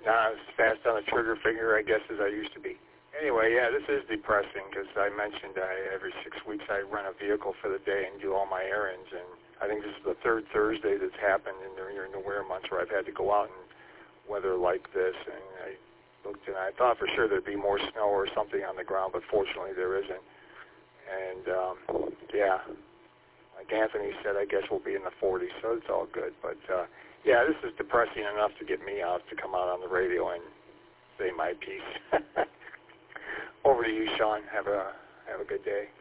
not as fast on the trigger finger, I guess, as I used to be. Anyway, yeah, this is depressing because I mentioned every 6 weeks I rent a vehicle for the day and do all my errands, and I think this is the third Thursday that's happened in the winter months where I've had to go out in weather like this, and I looked and I thought for sure there'd be more snow or something on the ground, but fortunately there isn't. And, yeah, like Anthony said, I guess we'll be in the 40s, so it's all good. But, yeah, this is depressing enough to get me out to come out on the radio and say my piece. Over to you, Sean. Have a good day.